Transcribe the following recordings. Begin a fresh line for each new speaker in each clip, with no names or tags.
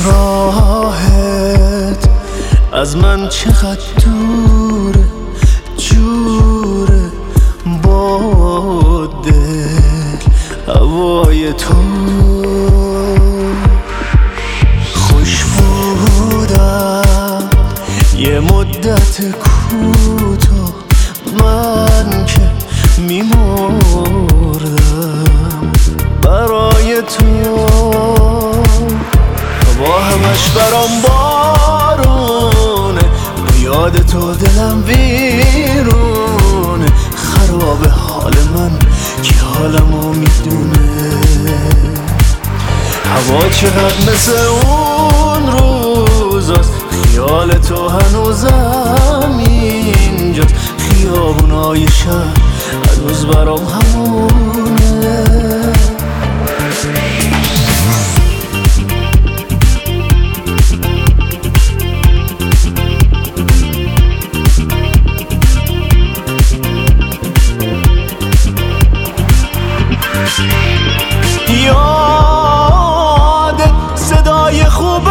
راهت از من چقدر دوره، جوره با دل هوای تو. خوش بودم یه مدت کوتاه، من که میمردم برای تو. هوا همش برام بارونه، یاد تو دلم ویرونه. خراب حال من که حالمو میدونه. هوا چقدر مثل اون روزاست، خیال تو هنوزم اینجاست. خیابونای شهر هنوز برام همونه. یاد صدای خوب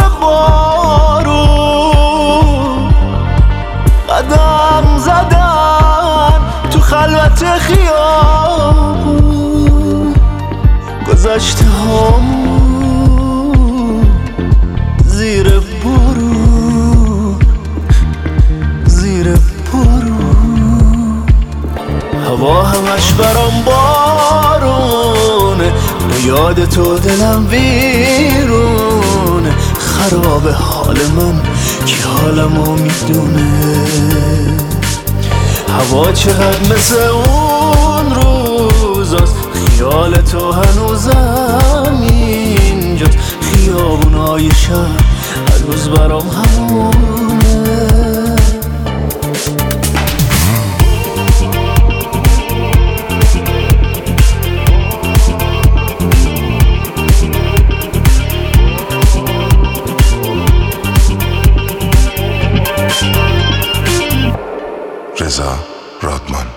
بارون، قدم زدن تو خلوت خیابون. گذشته همون زیر بارون، زیر بارون. هوا همش برام بارونه، یاد تو دلم ویرونه. خراب حال من که حالمو میدونه. هوا چقدر مثل اون روزاست، خیال تو هنوزم اینجاست. خیابونای شهر هنوز برام همونه.
رضا رادمان.